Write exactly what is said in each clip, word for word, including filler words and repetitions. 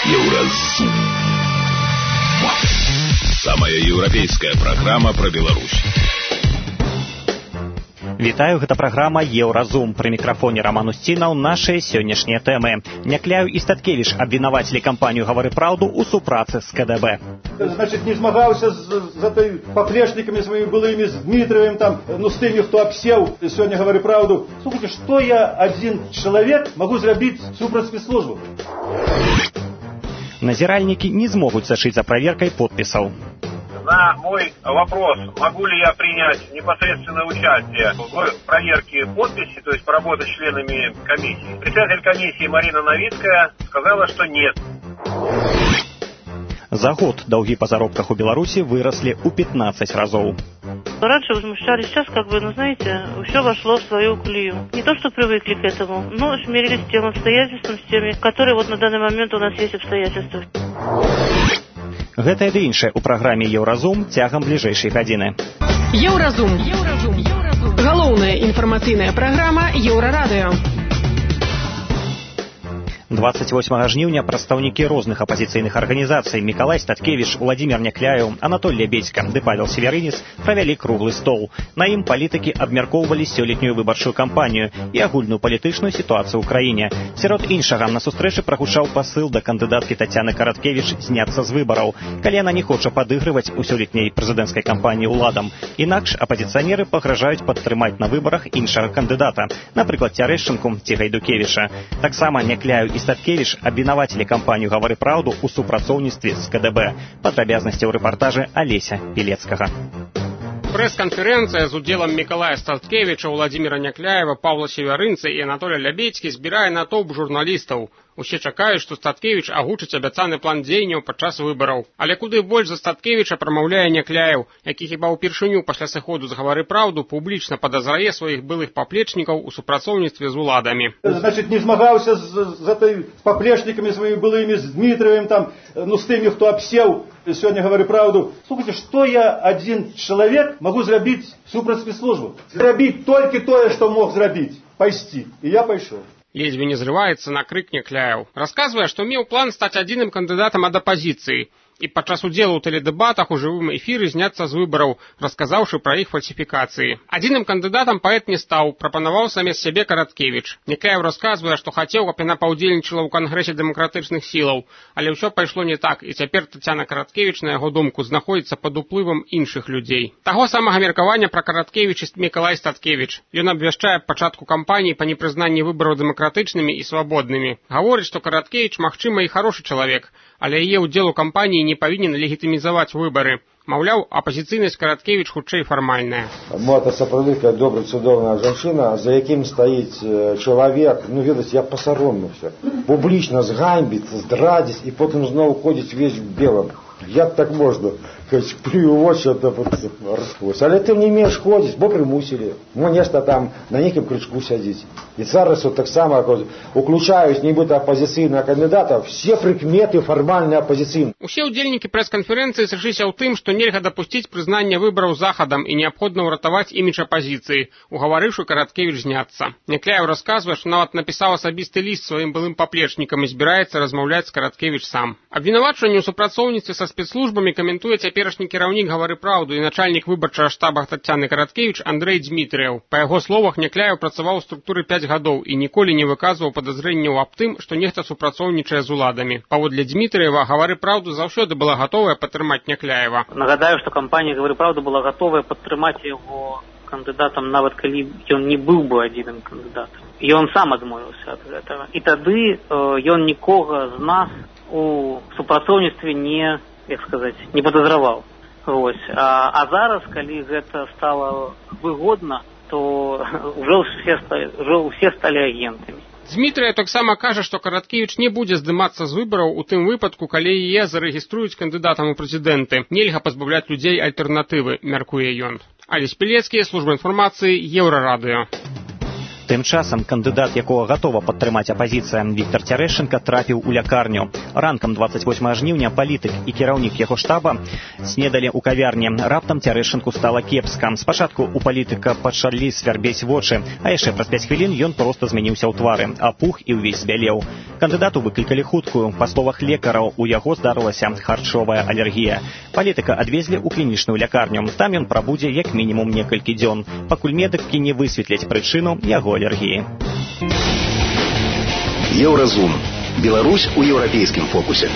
Еўразум. Самая еўрапейская праграма пра Беларусь. Вітаю, гэта праграма Еўразум. Пры мікрафоне Роман Устінаў нашыя сённяшнія тэмы. Някляў і Статкевіч абвінавацілі кампанію «Гавары праўду» у супрацы з ка дэ бэ. Значит, не змагаўся з, з этой поплечниками своими былыми, с Дмитриевым, там, ну, с теми, кто обсел, сегодня «Гавары правду». Слушайте, что я один человек могу зрабіць супраць спецслужбы? Назіральнікі не змогуць сачыць за праверкай подпісаў. На мой вопрос, могу ли я принять непосредственное участие в проверке подписи, то есть поработать с членами комиссии, председатель комиссии Марина Новицкая сказала, что нет. За год долги по заработках у Беларуси выросли у пятнадцать разов. Раньше возмущались, сейчас, как бы, ну, знаете, все вошло в свою колею. Не то, что привыкли к этому, но смирились с тем обстоятельством, с теми, которые вот на данный момент у нас есть обстоятельства. Гэта і іншае ў праграме «Еўразум» цягам бліжэйшай гадзіны. Еўразум. Еўразум. Галоўная інфармацыйная праграма Еўрарадыё. двадцать восьмага жніўня прадстаўнікі розных апазіцыйных арганізацый Мікалай Статкевіч, Уладзімір Някляў, Анатоль Лябедзька ды Павел Северынец правялі круглы стол. На ім палітыкі абмяркоўвалі сёлетнюю выбарчую кампанію і агульную палітычную сітуацыю ў краіне. Сярод іншага на сустрэчы прагучаў пасыл да кандыдаткі Тацяны Караткевіч зняцца з выбараў, калі яна не хоча падыгрываць у сёлетняй прэзідэнцкай кампаніі ўладам. Інакш апазіцыянеры пагражаюць падтрымаць на выбарах іншага кандыдата, напрыклад, Цярэшчынку ці Гайдукевіча. Таксама Някляў і Статкевіч абвінавацілі кампанію «Гавары праўду» у супрацоўніцтве з ка дэ бэ. Падрабязнасці ў рэпартажы Алеся Пілецкага. Прэс-канферэнцыя з удзелам Мікалая Статкевіча, Уладзіміра Някляева, Павла Северынца і Анатоля Лябедзькі збірае натоўп журналістаў. Усе чакаюць, што Статкевіч агучыць абяцаны план дзеянняў падчас выбараў. Але куды больш за Статкевіча прамаўляе Някляеў, які хіба ўпершыню пасля сыходу з «Гавары праўду» публічна падазрае сваіх былых паплечнікаў у супрацоўніцтве з уладамі. Значит, не змагаўся з, з этой поплечниками своими былыми, с Дмитриевым, там, ну, с теми, кто обсел, сегодня «Гавары правду». Слушайте, что я один человек могу зрабіць супраць спецслужбы? Зрабіць толькі тое, што мог зрабіць. Пайсці. І я пайшоў. Ледзьве не зрываецца на крык Някляў. Расказвае, што меў план стаць адзіным кандыдатам ад апазіцыі і падчас удзелу ў тэледэбатах у жывым эфіры зняцца з выбараў, расказаўшы пра іх фальсіфікацыі. Адзіным кандыдатам паэт не стаў, прапанаваў замест сябе Караткевіч. Някляў расказвае, што хацеў, каб яна паўдзельнічала ў кангрэсе дэмакратычных сілаў, але ўсё пайшло не так, і цяпер Тацяна Караткевіч, на яго думку, знаходзіцца пад уплывам іншых людзей. Таго самага меркавання пра Караткевіч і Мікалай Статкевіч. Ён абвяшчае пачатку кампаніі па непрызнанні выбараў дэмакратычнымі і свабоднымі. Гаворыць, што Караткевіч, магчыма, і хорошы чалавек, але яе ўдзел у кампаніі не павінен легітымізаваць выбары. Маўляў, апазіцыйнасць Караткевіч хутчэй фармальная. Мота сапраўды добра, цудоўная жанчына, за якім стаіць чалавек, ну, ведаць, я пасаромлюся. Публічна зганьбіць, здрадзіць і потым зноў ходзіць увесь в белым. Як так можна? Плюю в очі, то расквозь. Але ты не умеешь ходить, бо примусили. Ну, нешта там на неким крючку сядзіць. І зараз вот так само, уключаюсь нібыта апозіцыйнага кандидата, все прикметы фармальна апозіцыйныя. Усе ўдзельнікі прэс-канферэнцыі сышліся ў тым, што нельга дапусціць прызнання выбараў захадам і неабходна ўратаваць імідж апазіцыі, угаварыўшы Караткевіч зняцца. Някляў расказвае, што нават напісаў асабісты ліст сваім былым паплечнікам і збіраецца размаўляць з Караткевіч сам. Абвінавачванне ў супрацоўніцтве са спецслужбамі каментуе цяперашні кіраўнік «Гавары праўду» і начальнік выбарчага штаба Тацяны Караткевіч Андрэй Дмітрыеў. Па яго словах, Някляў працаваў у структуры пяць гадоў і ніколі не выказваў падазрэнняў аб тым, што нехта супрацоўнічае з уладамі. Паводле Дмітрыева, «Гавары праўду» заўсёды была гатовая падтрымаць Някляева. Нагадаю, што кампанія «Гавары праўду» была гатовая падтрымаць яго кандыдатам, нават калі ён не быў бы адзіным кандыдатам. І ён сам адмовіўся ад гэтага. І тады э, ён нікога з нас у супрацоўніцтве не, як сказаць, не падазраваў. Вось. А, а зараз, калі гэта стала выгодна, то ўжо ўсе, ўжо ўсе сталі агентамі. Дмітрый таксама кажа, што Караткевіч не будзе здымацца з выбараў у тым выпадку, калі яе зарэгіструюць кандыдатам у прэзідэнты. Нельга пазбаўляць людзей альтэрнатывы, мяркуе ён. Алесь Пілецкі, служба інфармацыі, Еўрарадыё. Тым часам кандыдат, якога гатова падтрымаць апазіцыя, Віктор Цярэшчынка, трапіў у лякарню. Ранкам двадцать восьмага жніўня палітык і кіраўнік яго штаба снедалі ў кавярні. Раптам Цярэшчынку стала кепска. Спачатку у палітыка пачалі свярбець вочы, а яшчэ праз пяць хвілін ён проста змяніўся ў твары, апух і ўвесь збялеў. Кандыдату выклікалі хуткую. Па словах лекараў, у яго здарылася харчовая алергія. Палітыка адвезлі ў клінічную лякарню. Там ён прабудзе як мінімум некалькі дзён, пакуль медыкі не высветляць прычыну яго алергіі. Еўразум. Беларусь у еўрапейскім фокусе.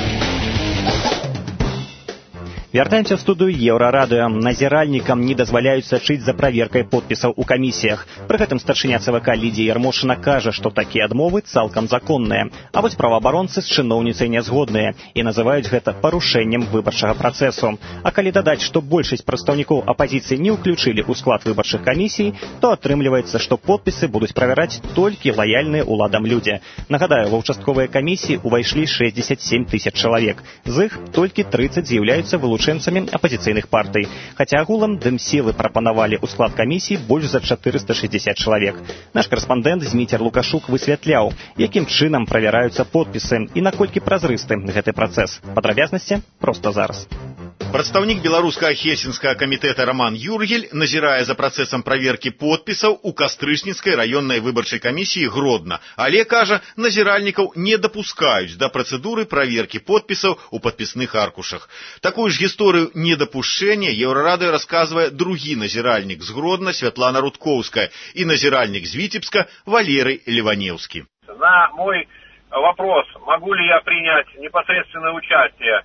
Вяртаемся ў студыю Еўрарадыё. Назіральнікам не дазваляюць сачыць за праверкай подпісаў у камісіях. Пры гэтым старшыня ЦВК Лідія Ярмошына кажа, што такія адмовы цалкам законныя. А вось праваабаронцы з чыноўніцай не згодныя і называюць гэта парушэннем выбарчага працэсу. А калі дадаць, што большасць прадстаўнікоў апазіцыі не ўключылі ў склад выбарчых камісій, то атрымліваецца, што подпісы будуць правяраць толькі лаяльныя ўладам людзі. Нагадаю, ва ўчастковыя камісіі ўвайшлі шэсцьдзесят сем тысяч чалавек. З іх толькі трыццаць з'яўляюцца вылучэнцамі апазіцыйных партый. Хаця агулам дэмсілы прапанавалі ў склад камісіі больш за чатырыста шэсцьдзесят чалавек. Наш карэспандэнт Зміцер Лукашук высвятляў, якім чынам правяраюцца подпісы і наколькі празрысты гэты працэс. Падрабязнасці проста зараз. Прадстаўнік беларускага хельсінскага камітэта Роман Юргель назірае за працэсам праверкі подпісаў у Кастрычніцкай раённай выбарчай камісіі Гродна, але, кажа, назіральнікаў не дапускаюць да працэдуры праверкі подпісаў у падпісных аркушах. Такую ж гісторыю недапушчэння Еўрарадыё расказвае другі назіральнік з Гродна Святлана Рудкоўская і назіральнік з Віцебска Валерый Леваневскі. На мой вопрос, могу ли я принять непосредственное участие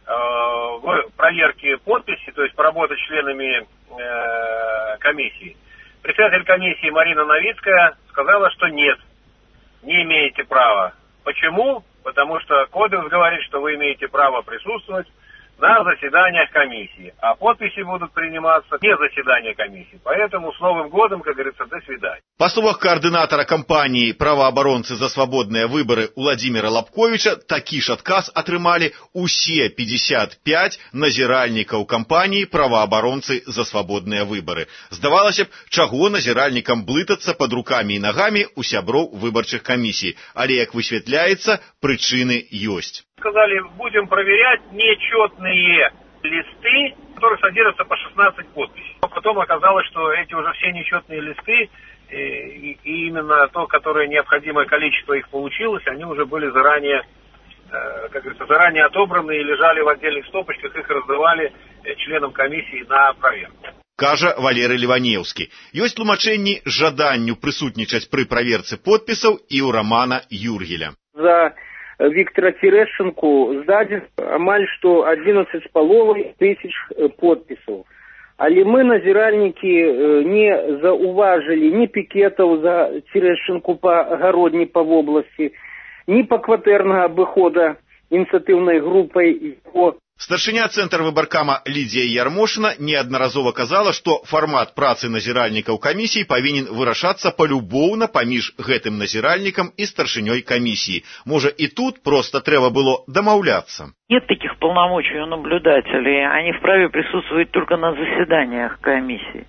в проверке подписи, то есть поработать членами э, комиссии, председатель комиссии Марина Новицкая сказала, что нет, не имеете права. Почему? Потому что кодекс говорит, что вы имеете право присутствовать на заседаниях комиссии, а подписи будут приниматься не заседания комиссии. Поэтому с Новым годом, как говорится, до свидания. По словах координатора кампании «Правоабаронцы за свободные выборы» Владимира Лапковича, такі ж адказ атрымалі усе пятьдесят пять назіральнікаў кампании «Правоабаронцы за свободные выборы». Здавалася б, чаго назіральнікам блытацца под руками и ногами у сяброў выбарчых комиссий, але, як высвятляецца, прычыны ёсць. Сказали, будем проверять нечетные листы, которые содержатся по шестнадцать подписей. Но потом оказалось, что эти уже все нечетные листы, и, и именно то, которое необходимое количество их получилось, они уже были заранее, как говорится, заранее отобраны и лежали в отдельных стопочках, их раздавали членам комиссии на проверку. Кажа Валерый Леваневскі. Ёсць тлумачэнні жаданню прысутнічаць пры праверцы подпісаў і ў Романа Юргеля. За Виктора Цярэшчынку здадзена амаль што одиннадцать з паловай тысяч подпісаў. Але мы, назіральнікі, не заўважылі ні пікетаў за Цярэшчынку па гародні па вобласці, ні па кватэрнага абыхода ініцыятыўнай групай яго. Старшыня цэнтр выбаркама Лідія Ярмошына неаднаразова казала, што фармат працы назіральнікаў камісій павінен вырашацца палюбоўна паміж гэтым назіральнікам і старшынёй камісіі. Можа, і тут проста трэба было дамаўляцца. Нет таких полномочий у наблюдателей, они вправе присутствовать только на заседаниях комиссии.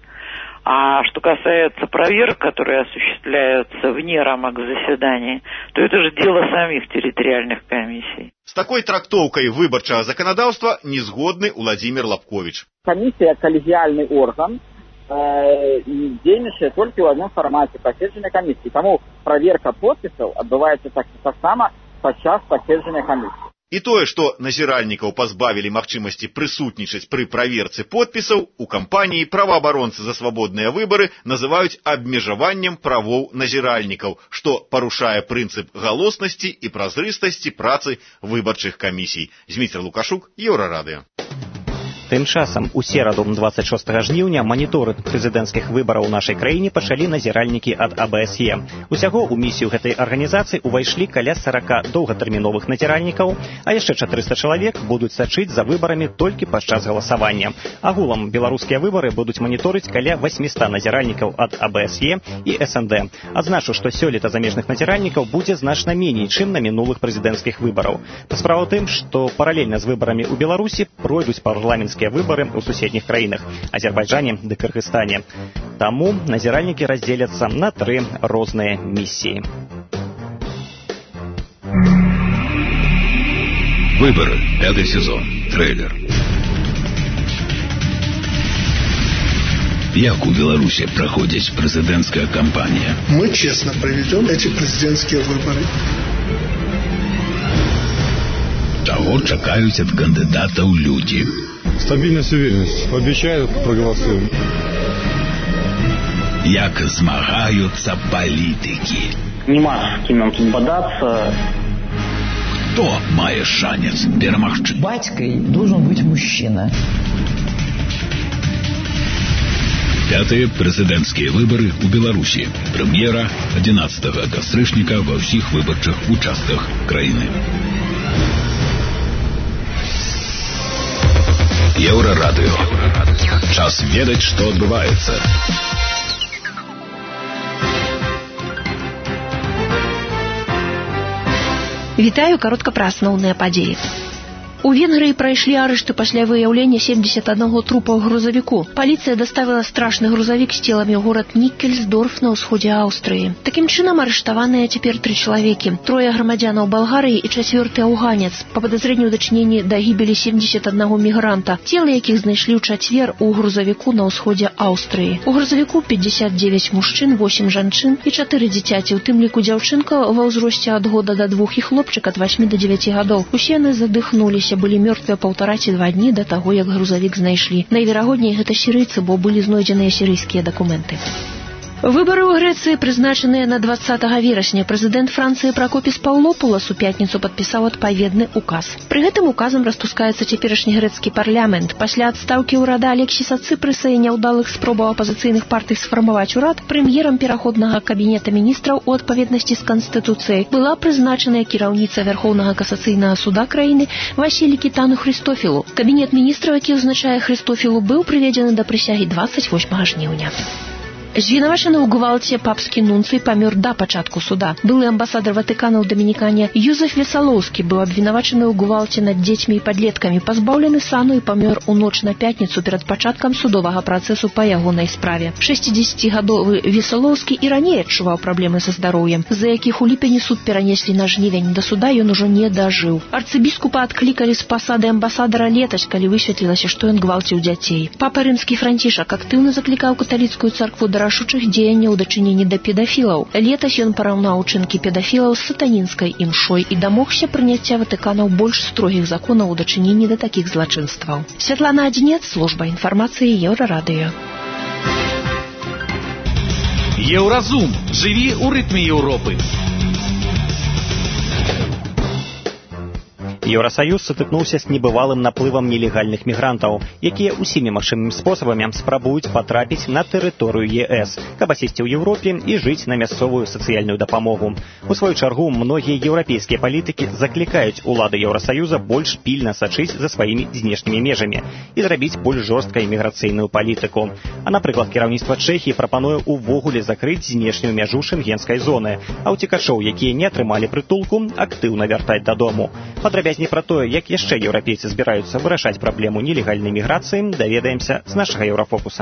А что касается проверок, которые осуществляются вне рамок заседаний, то это же дело самих территориальных комиссий. С такой трактовкой выборчего законодавства не згодны Владимир Лапкович. Комиссия – коллегиальный орган, э, действующий только в одном формате – посещения комиссии. Тому проверка подписей отбывается так, так само подчас посещения комиссии. І тое, што назіральнікаў пазбавілі магчымасці прысутнічаць пры праверцы подпісаў, у кампаніі «Праваабаронцы за свабодныя выбары» называюць абмежаваннем правоў назіральнікаў, што парушае прынцып галоснасці і празрыстасці працы выбарчых камісій. Зміцер Лукашук, Еўрарадыё. Тым часам у сераду двадцать шостага жніўня маніторынг прэзідэнцкіх выбараў у нашай краіне пачалі назіральнікі ад А Б С Е. Усяго ў місію гэтай арганізацыі ўвайшлі каля сорока доўгатэрміновых назіральнікаў, а яшчэ чатырыста чалавек будуць сачыць за выбарамі толькі падчас галасавання. Агулам беларускія выбары будуць маніторыць каля восьмісот назіральнікаў ад А Б С Е і С Н Д. Адзначу, што сёлета замежных назіральнікаў будзе значна меней, чым на мінулых прэзідэнцкіх выбараў. Справа ў тым, што паралельна з выбарамі ў Беларусі пройдуць парламенцкія выборы ў суседніх краінах – Азербайджане ды Кыргызстане. Таму назіральнікі раздзеляцца на тры розныя місіі. Выборы. Пятый сезон. Трейлер. Як у Беларуси проходит президентская кампания? Мы честно проведем эти президентские выборы. Чего чекают от кандидатов люди? Стабильность и уверенность. Обещают, проголосуем. Як змагаются политики? Нема с кем нам тут бодаться. Кто мае шанец перемагчы? Батькой должен быть мужчина. Пятые президентские выборы у Беларуси. Премьера одиннадцатого кастрычніка во всех выборчих участках краины. Еўрарадыё. Час ведаць, што адбываецца. Вітаю, каротка пра асноўныя падзеі. У Венгрыі прайшлі арышты пасля выяўлення семьдесят аднаго трупа ў грузавіку. Паліцыя даставіла страшны грузавік з целамі ў горад Ніккельсдорф на ўсходзе Аўстрыі. Такім чынам арыштаваныя цяпер тры чалавекі. Трое грамадзянаў Балгарыі і чацвёрты аўганец па падазрэнні ў дачыненні да гібелі семьдесят аднаго мігранта, целы якіх знайшлі ў чацвер у грузавіку на ўсходзе Аўстрыі. У грузавіку пятьдесят девять мужчын, восемь жанчын і чатыры дзіцяці, у тым ліку дзяўчынка ва ўзросце ад года да двух і хлопчык ад восьмі да дзевяці гадоў. Усе яны задыхнуліся, былі мёртвыя паўтара ці два дні да таго, як грузавік знайшлі. Найверагодней гэта сірыйцы, бо былі знойдзеныя сірыйскія дакументы. Выборы ў Грэцыі прызначаныя на двадцатага верасня. Прэзідэнт Францыі Пракопіс Паўлопулас у пятніцу падпісаў адпаведны указ. Пры гэтым указам распускаецца цяперашні грэцкі парламент. Пасля адстаўкі ўрада Алексіса Цыпрыса і няўдалых спробаў апазіцыйных партый сфармаваць урад, прэм'ерам пераходнага кабінета міністраў у адпаведнасці з канстытуцыяй была прызначаная кіраўніца Вярхоўнага касацыйнага суда краіны Васілі Кітану Хрыстофілу. Кабінет міністраў, які ўзначае Хрыстофілу, быў прыведзены да прысягі двадцать восьмага жніўня. Звінавачаны ў гвалце папскі нунцый памёр да пачатку суда. Былы амбасадар Ватыкана ў Дамінікане Юзеф Весалоўскі быў абвінавачаны ў гвалце над дзецьмі і падлеткамі, пазбаўлены сану і памёр у ноч на пятніцу перад пачаткам судовага працэсу па ягонай справе. шэсцідзесяцігадовы Весалоўскі і раней адчуваў праблемы са здароўем, з-за якіх у ліпені суд перанеслі на жнівень. Да суда ён ужо не дажыў. Арцыбіскупа адклікалі з пасады амбасадара летась, калі высветлілася, што ён гвалціў дзяцей. Папа Рымскі Францішак актыўна заклікаў каталіцкую царкву да рашучых дзеянняў у дачыненні да педафілаў. Летась ён параўнаў учынкі педафілаў з сатанінскай імшой і дамогся прыняцця Ватыканаў больш строгіх законаў у дачыненні да такіх злачынстваў. Святлана Адзінец, служба інфармацыі Еўрарадыё. Еўразум. Жыві ў рытме Еўропы. Еўрасаюз сутыкнуўся з небывалым наплывам нелегальных мігрантаў, якія ўсімі магчымымі спосабамі спрабуюць патрапіць на тэрыторыю ЕС, каб асесці ў Еўропе і жыць на мясцовую сацыяльную дапамогу. У сваю чаргу, многія еўрапейскія палітыкі заклікаюць улады Еўрасаюза больш пільна сачыць за сваімі знешнімі межамі і зрабіць больш жорсткай міграцыйную палітыку. А, напрыклад, кіраўніцтва Чэхіі прапануе ўвогуле закрыць знешнюю мяжу шэнгенскай зоны, а ўцекачоў, якія не атрымалі прытулку, актыўна вяртаць дадому. Падрабязней пра тое, як яшчэ еўрапейцы збіраюцца вырашаць праблему нелегальнай міграцыі, даведаемся з нашага Еўрафокуса.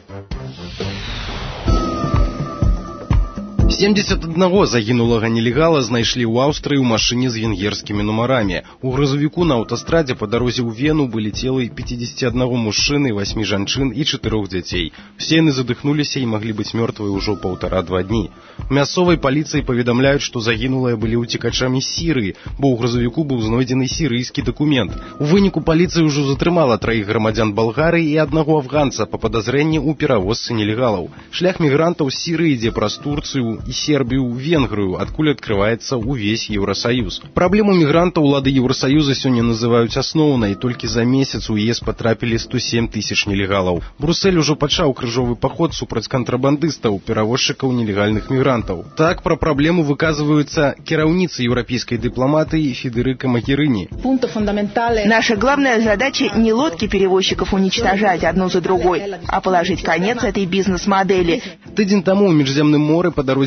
семьдесят аднаго загінулага нелегала знайшлі ў Аўстрыі ў машыне з венгерскімі нумарамі. У грузавіку на аўтастрадзе па дарозе ў Вену былі целы пятидесяти аднаго мужчыны, восьмі жанчын і чатырох дзяцей. Усе яны задыхнуліся і маглі быць мёртвыя ўжо паўтара-два дні. У мясцовай паліцыі паведамляюць, што загінулыя былі ўцекачамі з Сірыі, бо ў грузавіку быў знойдзены сірыйскі дакумент. У выніку паліцыя ўжо затрымала траіх грамадзян Балгарыі і аднаго афганца па падазрэнні ў перавозцы нелегалаў. Шлях мігрантаў з Сірыі ідзе праз Турцыю і Сербію ў Венгрыю, адкуль адкрываецца ўвесь Еўрасаюз. Праблему мігрантаў улады Еўрасаюза сёння называюць асноўнай. Толькі за месяц у ЕС патрапілі сто семь тысяч нелегалаў. Брусэль ужо пачаў крыжовы паход супраць кантрабандыстаў, перавозчыкаў нелегальных мігрантаў. Так пра праблему выказваюцца кіраўніцы еўрапейскай дыпламатыі Федерика Могерини. Наша главная задача не лодки перевозчиков уничтожать одну за другой, а положить конец этой бизнес-модели. Тыдзень таму ў Міжземным моры па дарозе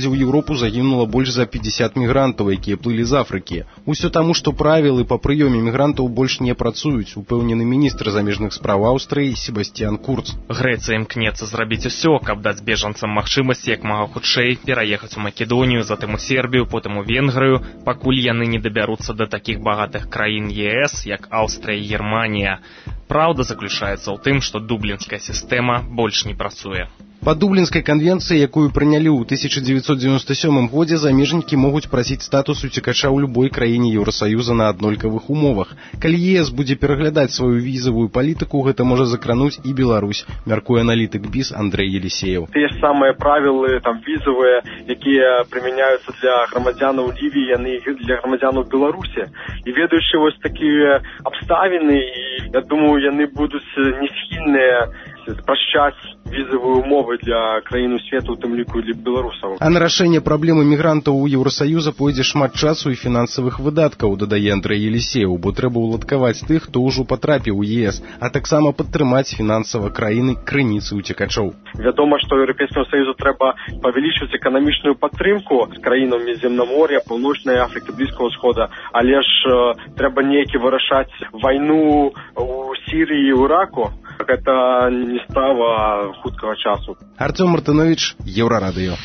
ў Еўропу загінула больш за пятьдесят мігрантаў, якія плылі з Афрыкі. Усё таму, што правілы па прыёме мігрантаў больш не працуюць, упэўнены міністр замежных спраў Аўстрыі Себастьян Курц. Грэцыя імкнецца зрабіць усё, каб даць бежанцам магчымасць як мага хутчэй пераехаць у Македонію, затым у Сербію, потым у Венгрыю, пакуль яны не дабяруцца да такіх багатых краін Е Эс, як Аўстрыя і Германія. Праўда заключаецца ў тым, што дублінская сістэма больш не працуе. Па дублінскай канвенцыі, якую прынялі ў тысяча дзевяцьсот девяносто сёмым годзе, замежнікі могуць прасіць статус уцекача ў любой краіне Еўрасаюза на аднолькавых умовах. Калі Е Эс будзе пераглядаць сваю візавую палітыку, гэта можа закрануць і Беларусь, мяркуе аналітык БІС Андрэй Елисеев. Те ж самыя правілы там візавыя, якія прымяняюцца для грамадзянаў Лівіі, яны для грамадзянаў Беларусі. І ведаючы вось такія абставіны, і я думаю, яны будуць не схільныя спрашчаць візавыя умовы для краін свету, у тым ліку для беларусаў. А на рашэнне праблемы мігрантаў у Еўрасаюза пойдзе шмат часу і фінансавых выдаткаў, дадае Андрэй Елисеев, бо трэба ўладкаваць тых, хто ўжо патрапіў у Е Эс, а таксама падтрымаць фінансава краіны крыніцы ўцекачоў. Вядома, што Еўрапейскаму Саюзу трэба павялічваць эканамічную падтрымку з краінамі Земнамор'я, Паўночнай Афрыкі, Блізкага ўсхода, але ж э, трэба неякі вырашаць вайну у Сірыі і Іраку. Гэта не справа хуткага часу. Артём Мартынович, Еўрарадыё.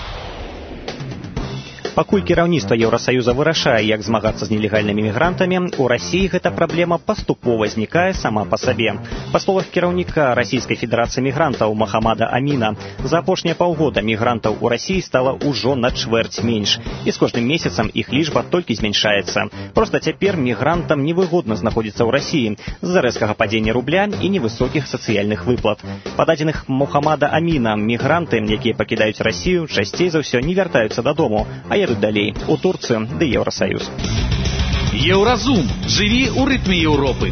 Пакуль кіраўніцтва Еўрасаюза вырашае, як змагацца з нелегальнымі мігрантамі, у Расіі гэта праблема паступова знікае сама па сабе. Па словах кіраўніка Расійскай Федэрацыі мігрантаў Махамада Аміна, за апошнія паўгода мігрантаў у Расіі стала ўжо на чвэрць менш, і з кожным месяцам іх лічба толькі змяншаецца. Проста цяпер мігрантам невыгодна знаходзіцца ў Расіі з-за рэзкага падзення рубля і невысокіх сацыяльных выплат. Па дадзеных Мухаммада Аміна, мігранты, якія пакідаюць Расію, часцей за ўсё не вяртаюцца дадому, а едуць далей у Турцыю ды Еўрасаюз. Еўразум. Жыві ў рытме Еўропы.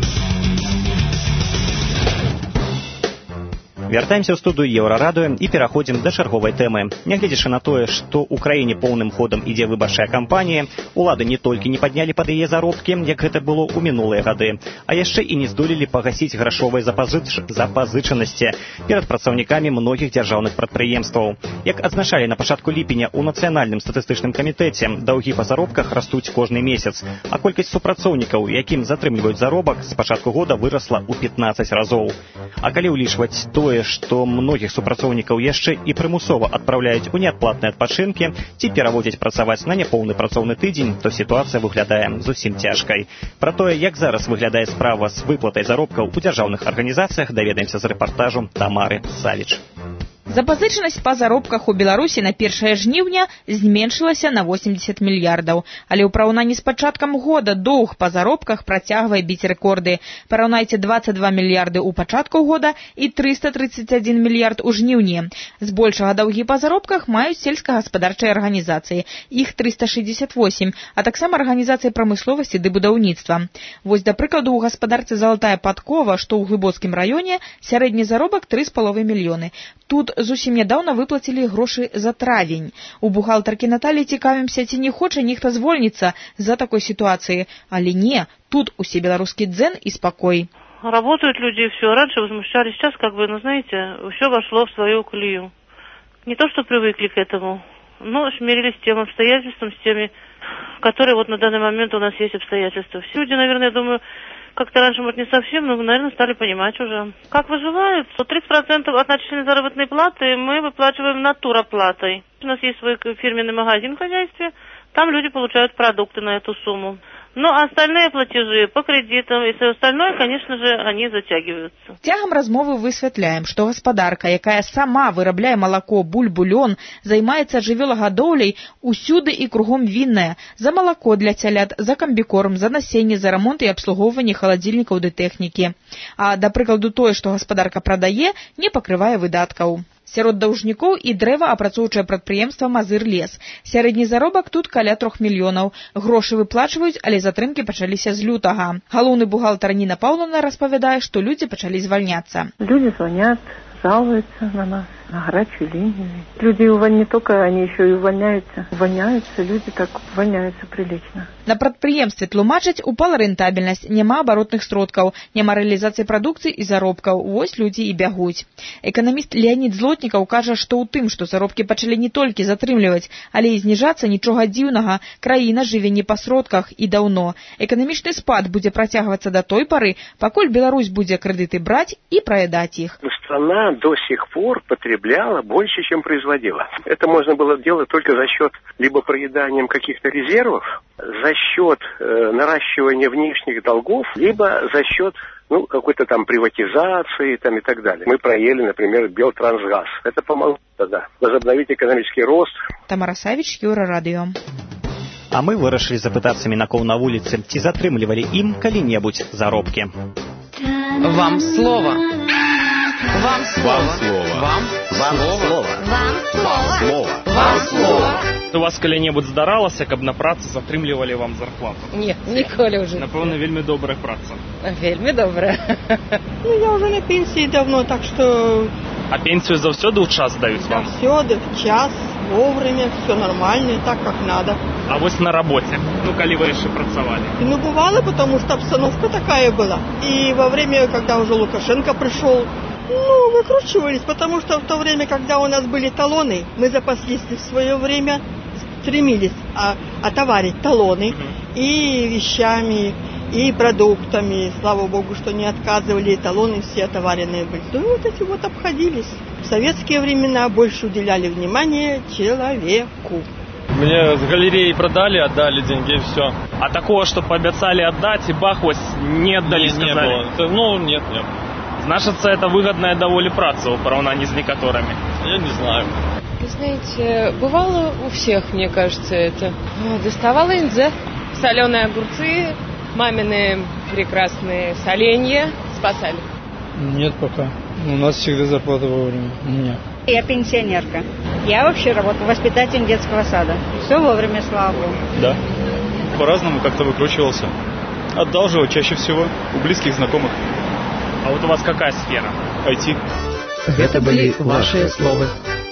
Вяртаемся ў студыю Еўрарадыё і пераходзім да чарговай тэмы. Нягледзячы на тое, што ў краіне поўным ходам ідзе выбарчая кампанія, улады не толькі не паднялі пад яе заробкі, як гэта было ў мінулыя гады, а яшчэ і не здолелі пагасіць грашовыя запазыч... запазычанасці перад працаўнікамі многіх дзяржаўных прадпрыемстваў. Як адзначалі на пачатку ліпеня ў Нацыянальным статыстычным камітэце, даўгі па заробках растуць кожны месяц, а колькасць супрацоўнікаў, якім затрымліваюць заробак, з пачатку года вырасла ў пятнаццаць разоў. А калі ўлічваць тое, што многіх супрацоўнікаў яшчэ і прымусова адпраўляюць у неадплатныя адпачынкі ці пераводзяць працаваць на няпоўны працоўны тыдзень, то сітуацыя выглядае зусім цяжкай. Пра тое, як зараз выглядае справа з выплатай заробкаў у дзяржаўных арганізацыях, даведаемся з рэпартажу Тамары Савіч. Запазычанасць па заробках у Беларусі на першае жніўня зменшылася на восемьдесят мільярдаў, але ў параўнанні з пачаткам года доўг па заробках працягвае біць рэкорды. Параўнайце двадцать два мільярды ў пачатку года і триста тридцать один мільярд у жніўні. Збольшага даўгі па заробках маюць сельскагаспадарчыя арганізацыі, іх триста шестьдесят восемь, а таксама арганізацыі прамысловасці ды будаўніцтва. Вось, да прыкладу, у гаспадарцы «Залатая падкова», што ў Глыбоцкім раёне, сярэдні заробак тры з паловай мільёны. Тут зусім нядаўна выплацілі грошы за травень. У бухгалтаркі Наталі цікавімся, ці не хоча нехта звольніцца за такой ситуации. Але не, тут усе беларускі дзен и спокой. Работают люди, все, раньше возмущались, сейчас как бы, ну знаете, все вошло в свою колею. Не то, что привыкли к этому, но смирились с тем обстоятельством, с теми, которые вот на данный момент у нас есть обстоятельства. Все люди, наверное, я думаю, как-то раньше, может, не совсем, но, наверное, стали понимать уже. Как выживают? тридцать процентов от начисленной заработной платы мы выплачиваем натуроплатой. У нас есть свой фирменный магазин в хозяйстве, там люди получают продукты на эту сумму. Ну, а остальные платежи по кредитам и все остальное, конечно же, они затягиваются. Цягам размовы высвятляем, што гаспадарка, якая сама вырабляе малако, бульбу, лён, займаецца жывёлагадоўляй, усюды і кругом вінная. За малако для цялят, за камбікорм, за насенне, за рамонт і абслугоўванне халадзільнікаў ды тэхнікі. А, да прыкладу, тое, што гаспадарка прадае, не пакрывае выдаткаў. Сярод даўжнікоў і дрэваапрацоўчае прадпрыемства «Мазыр-лес». Сярэдні заробак тут каля трох мільёнаў. Грошы выплачваюць, але затрымкі пачаліся з лютага. Галоўны бухгалтар Ніна Паўловна распавядае, што людзі пачалі звальняцца. Люди звонят, жалуются на нас. На горячую линию. Люди не только, они еще и увольняются. Увольняются, люди так увольняются прилично. На прадпрыемстве тлумачаць, упала рэнтабельнасць, няма абаротных сродкаў, няма рэалізацыі прадукцыі і заробкаў. Вось людзі і бягуць. Эканаміст Леонид Злотнікаў кажа, што ў тым, што заробкі пачалі не толькі затрымліваць, але і зніжацца, нічога дзіўнага. Краіна жыве не па сродках і даўно. Эканамічны спад будзе працягвацца да той пары, пакуль Беларусь будзе крэдыты браць і праядаць іх. Страна до сих пор потребляла больше, чем производила. Это можно было делать только за счет либо проеданием каких-то резервов, за счет э, наращивания внешних долгов, либо за счет ну, какой-то там приватизации там, и так далее. Мы проели, например, Белтрансгаз. Это помогло тогда возобновить экономический рост. Тамара Савіч, Еўрарадыё. А мы вырашылі запытацца мінакоў на вуліцы, ці затрымлівалі ім калі-небудзь заробкі. Вам слово. Вам слово. Вам слово. Вам слово. Вам слово. У вас калі-небудзь здаралася, каб на працы затрымлівалі вам зарплату? Нет, ніколі ўжо. Напэўна, вельмі добрая праца. Вельмі добрая. Ну, я уже на пенсии давно, так что... А пенсию заўсёды ў час даюць вам? Заўсёды, в час, вовремя, все нормально, так как надо. А вось на работе, ну, коли вы еще працавали? Ну, бывало, потому что обстановка такая была. И во время, когда уже Лукашенко пришел, ну, выкручивались, потому что в то время, когда у нас были талоны, мы запаслись в свое время, стремились а, отоварить талоны uh-huh. и вещами, и продуктами. Слава богу, что не отказывали, талоны все отоваренные были. Ну, вот эти вот обходились. В советские времена больше уделяли внимание человеку. Мне с галереи продали, отдали деньги и все. А такого, что пообещали отдать, и бах, вас не отдали, не, сказали? Не было. Это, ну, нет, нет. Значится, это выгодная довольно праца в поравнании с некоторыми. Я не знаю. Вы знаете, бывало у всех, мне кажется, это. Доставала инзе, соленые огурцы, мамины прекрасные соленья спасали. Нет пока. У нас всегда зарплата вовремя. У меня. Я пенсионерка. Я вообще работаю воспитателем детского сада. Все вовремя, слава богу. Да. По-разному как-то выкручивался. Одалживал чаще всего у близких знакомых. А вот у вас какая сфера? ай ти. Это были ваши слова.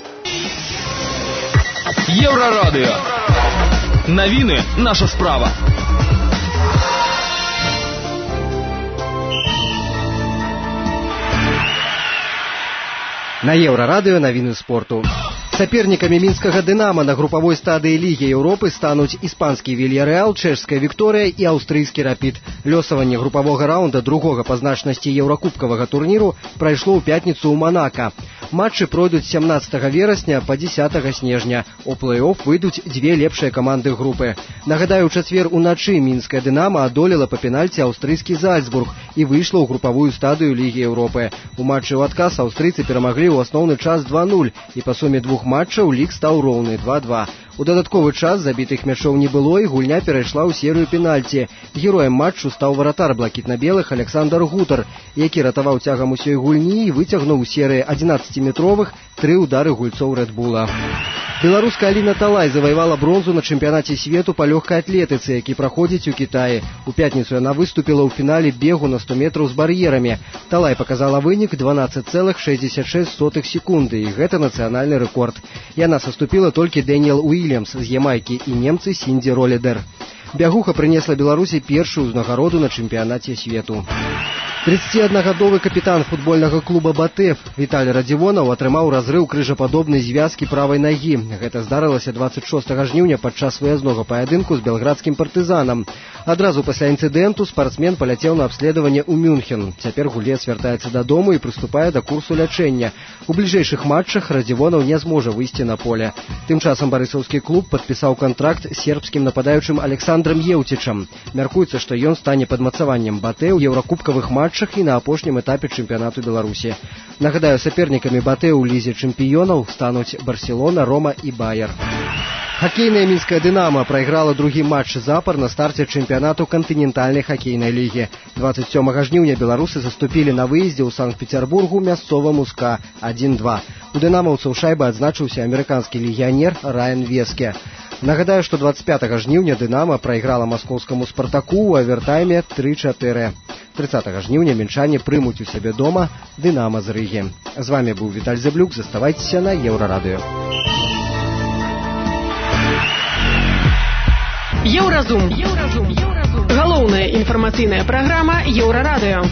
Еўрарадыё. Навіны наша справа. На Еўрарадыё навіны спорту. Сапернікамі мінскага «Дынамо» на групавой стадыі Лігі Еўропы стануць іспанскі «Вільярэал», чэшская «Вікторыя» і аўстрыйскі «Рапід». Лёсаванне групавога раунда другога па значнасці еўракубкавага турніру прайшло ў пятніцу ў Манака. Матчы пройдуць сямнаццатага верасня па дзесятага снежня. У плэй-офф выйдуць дзве лепшыя каманды групы. Нагадаю, у чацвер уначы мінскае «Дынамо» адолела па пенальці аўстрыйскі «Зальцбург» і выйшла ў групавую стадыю Лігі Еўропы. У матчы ў адказ аўстрыйцы перамаглі ў асноўны час два нуль і па суме двух матчаў лік стаў роўны два два. У дадатковы час забітых мячоў не было і гульня перайшла ў серыю пенальці. Героем матчу стаў варатар блакітна-белых Александр Гутар, які ратаваў цягам усёй гульні і выцягнуў у серыі адзінаццаціметровых тры ўдары гульцоў Рэд-Була. Беларуская Аліна Талай заваявала бронзу на чэмпіянаце свету па лёгкай атлетыцы, які праходзіць у Кітаі. У пятніцу яна выступіла ў фінале бегу на сто метраў з бар'ерамі. Талай показала вынік дванаццаць цэлых шэсцьдзесят шэсць сотых секунды, і гэта нацыянальны рэкорд. Яна саступіла толькі Дэніэл Уильямс з Ямайкі і немцы Сінді Ролідер. Бягуха прынесла Беларусі першую ўзнагароду на чэмпіянаце свету. тридцатиаднагадовы капітан футбольнага клуба «Батэф» Віталь Радзівонаў атрымаў разрыў крыжападобнай звязкі правай нагі. Гэта здарылася дваццаць шостага жніўня падчас выязнога паядынку з белградскім партызанам. Адразу пасля інцыдэнту спартсмен паляцеў на абследаванне ў Мюнхен. Цяпер гулец вяртаецца дадому і прыступае да курсу лячэння. У бліжэйшых матчах Радзівонаў не зможа выйсці на поле. Тым часам барысаўскі клуб падпісаў кантракт з сербскім нападаючым Александрам Еўцічам. Мяркуецца, што ён стане падмацаваннем «Батэ» ў еўракубкавых матчах і на апошнім этапе чэмпіянату Беларусі. Нагадаю, сапернікамі «Батэ» ў лізе чэмпіёнаў стануць Барселона, Рома і Баяр. Хакейная мінская «Дынамо» прайграла другі матч запар на старце чэмпіянату кантынентальнай хакейнай лігі. дваццаць сёмага жніўня беларусы заступілі на выездзе ў Санкт-Петербургу мясцоваму СКА адзін два. У дынамаўцаў шайбы адзначыўся амерыканскі легіянер Райан Веске. Нагадаю, што дваццаць пятага жніўня «Дынамо» прайграла маскоўскаму «Спартаку» ў авертайме тры чатыры. тридцатага жніўня мінчане прымуць у сябе дома «Дынама» з Рыгі. З вами быў Віталь Зэблюк. Заставайцеся на Еўрарадыё. Еўразум. Галоўная інфармацыйная праграма Еўрарадыё.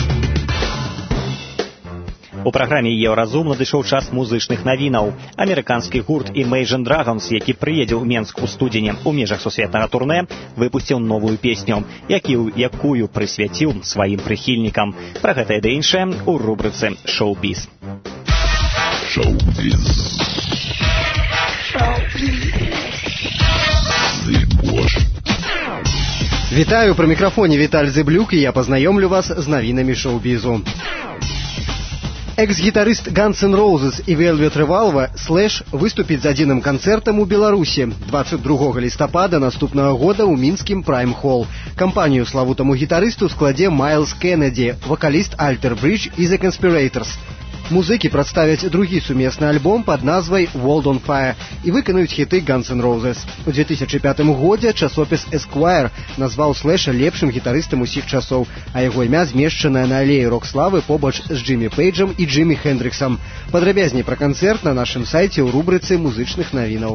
У праграме «Еўразум» надышоў час музычных навінаў. Амерыканскі гурт Imagine Dragons, які прыедзе ў Менск у студзені ў межах сусветнага турнэ, выпусціў новую песню, якую прысвяціў сваім прыхільнікам. Пра гэта і да іншае ў рубрыцы «Шоу-біз». Шоу-біз. Вітаю, пры мікрафоне Віталь Зэблюк, і я пазнаёмлю вас з навінамі шоу-бізу. Экс-гітарыст Guns N' Roses і Velvet Revolver Slash выступіць з адзіным канцэртам у Беларусі двадцать другога лістапада наступнага года ў мінскім Prime Hall. Кампанію славутаму гітарысту складзе Майлз Кеннеді, вакаліст Alter Bridge і The Conspirators. Музыкі прадставяць другі сумесны альбом пад назвай World on Fire і выканаюць хіты Guns N' Roses. У две тысячи пятым годзе часопіс Esquire назваў Слэша лепшым гітарыстам усіх часоў, а яго імя змешчанае на алеі рок-славы побач з Джиммі Пейджам і Джиммі Хендриксам. Падрабязней пра канцэрт на нашым сайце ў рубрыцы музычных навінаў.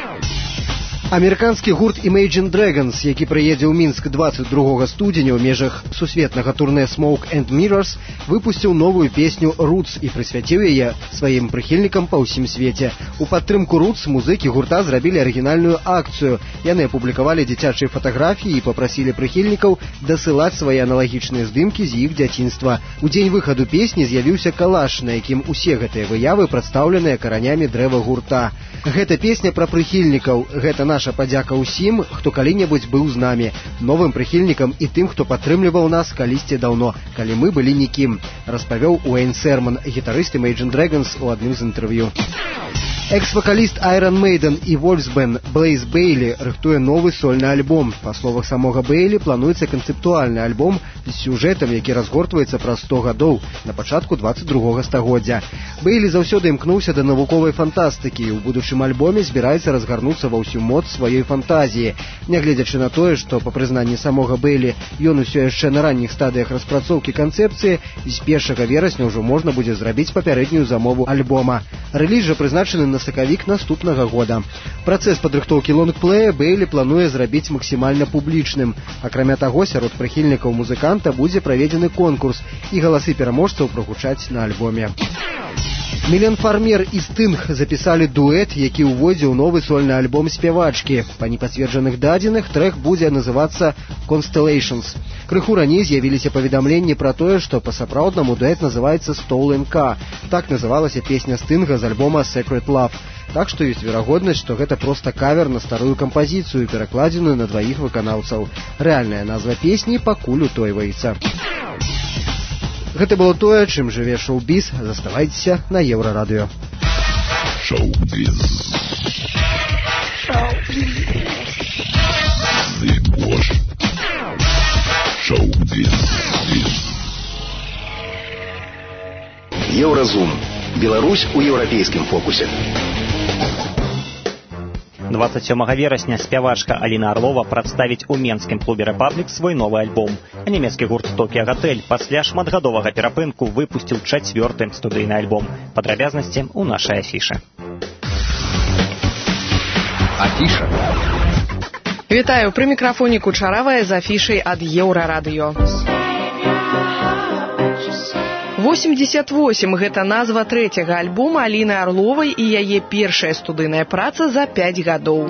Амерыканскі гурт Imagine Dragons, які прыедзе ў Мінск двадцать другога студзеня ў межах сусветнага турнэ Smoke and Mirrors, выпусціў новую песню «Roots» і прысвяціў яе сваім прыхільнікам па ўсім свеце. У падтрымку «Roots» музыкі гурта зрабілі арыгінальную акцыю. Яны апублікавалі дзіцячыя фатаграфіі і папрасілі прыхільнікаў дасылаць свае аналагічныя здымкі з іх дзяцінства. У дзень выхаду песні з'явіўся калаш, на якім усе гэтыя выявы прадстаўленыя каранямі дрэва гурта. Гэта песня пра прыхільнікаў. Гэта наша падзяка ўсім, хто калі-небудзь быў з намі, новым прыхільнікам і тым, хто падтрымліваў нас калісьці даўно, калі мы былі нікім, распавёў Уэйн Серман, гітарыст Imagine Dragons у адным з інтэрв'ю. Экс-вакаліст Iron Maiden і Wolfsbane Блейз Бейлі рыхтуе новы сольны альбом. Па словах самога Бейлі, плануецца канцэптуальны альбом з сюжэтам, які разгортваецца праз сто гадоў, на пачатку двадцать другога стагоддзя. Бейлі заўсёды імкнуўся да навуковай фантастыкі і ў будучым альбоме збіраецца разгарнуцца ва ўсю моц сваёй фантазіі. Нягледзячы на тое, што, па прызнанні самога Бейлі, ён усё яшчэ на ранніх стадыях распрацоўкі канцэпцыі, з першага верасня ўжо можна будзе зрабіць папярэднюю замову альбома. Рэліз жа прызначаны на сакавік наступнага года. Працэс падрыхтоўкі лонгплея Бейлі плануе зрабіць максімальна публічным. Акрамя таго, сярод прыхільнікаў музыканта будзе праведзены конкурс, і галасы пераможцаў прагучаць на альбоме. Мілен Фармер і Стынг запісалі дуэт, які ўводзіў новы сольны альбом спявачкі. Па непацверджаных дадзеных трэк будзе называцца «Constellations». Крыху раней з'явіліся паведамленні пра тое, што па-сапраўднаму дуэт называецца «Stolen Car». Так называлася песня Стынга з альбома «Secret Love». Так што ёсць верагоднасць, што гэта проста кавер на старую кампазіцыю, перакладзеную на дваіх выканаўцаў. Рэальная назва песні пакуль утойваецца. Гэта было тое, чым жыве шоу-біз. Заставайцеся на Еўрарадыё. Шоу-біз. Шоу-біз. Шоу-біз. Еўразум. Беларусь у еўрапейскім фокусе. двадцать сёмага верасня спявачка Аліна Арлова прадставіць у менскім клубе «Рэпаблік» свой новы альбом. А нямецкі гурт «Токіа Гатэль» пасля шматгадовага перапынку выпусціў чацвёрты студыйны альбом. Падрабязнасці ў нашай афішы. Афіша. Вітаю, пры мікрафоне Кучаравая з афішай ад Еўрарадыё. восемьдесят восемь – гэта назва трэцяга альбома Аліны Арловай і яе першая студыйная праца за пяць гадоў.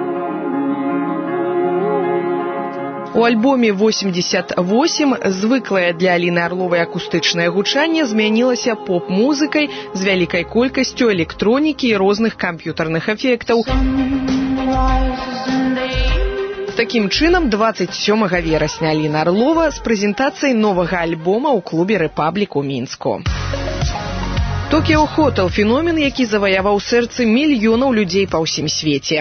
У альбоме восемьдесят восемь звыклае для Аліны Арловай акустычнае гучанне змянілася поп-музыкай з вялікай колькасцю электронікі і розных камп'ютарных эфектаў. Такім чынам, двадцать сёмага верасня Аліна Арлова з прэзентацыяй новага альбома ў клубе «Рэпаблік» у Мінску. «Токіо Хотел» – феномен, які заваяваў сэрцы мільёнаў людзей па ўсім свеце.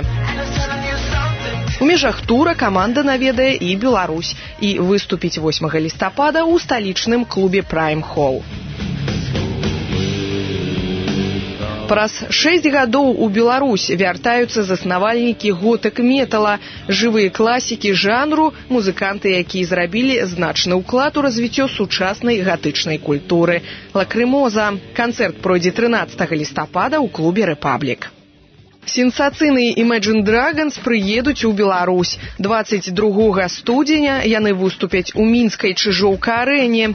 У межах тура каманда наведае і Беларусь і выступіць восьмага лістапада ў сталічным клубе Prime Hall. Праз шэсць гадоў у Беларусь вяртаюцца заснавальнікі готык-метала, жывыя класікі жанру, музыканты, якія зрабілі значны ўклад у развіццё сучаснай гатычнай культуры. Лакрымоза. Канцэрт пройдзе трынаццатага лістапада ў клубе «Рэпаблік». Сенсацыйныя Imagine Dragons прыедуць у Беларусь. дваццаць другога студзеня яны выступяць у мінскай Чыжоўка-арэне.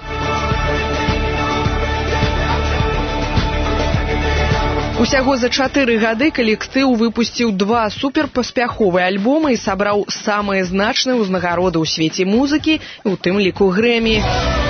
Усяго за чатыры гады калектыў выпусціў два суперпаспяховыя альбомы і сабраў самыя значныя ўзнагароды ў свеце музыкі, у тым ліку Грэмі.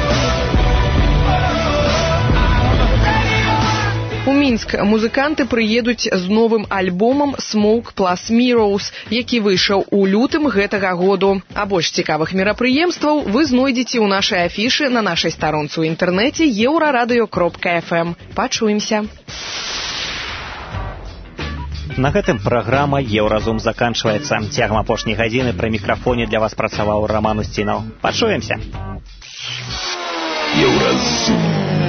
У Мінск музыканты прыедуць з новым альбомам «Smoke plus Mirrors», які выйшаў у лютым гэтага году. А больш цікавых мерапрыемстваў вы знойдзеце ў нашай афішы на нашай старонцы ў інтэрнэце еўрарадыё кропка эф эм. Пачуемся. На гэтым праграма «Еўразум» заканчваецца. Цягам апошняй гадзіны пры мікрафоне для вас працаваў Раман Устінаў. Пачуемся. Еўразум.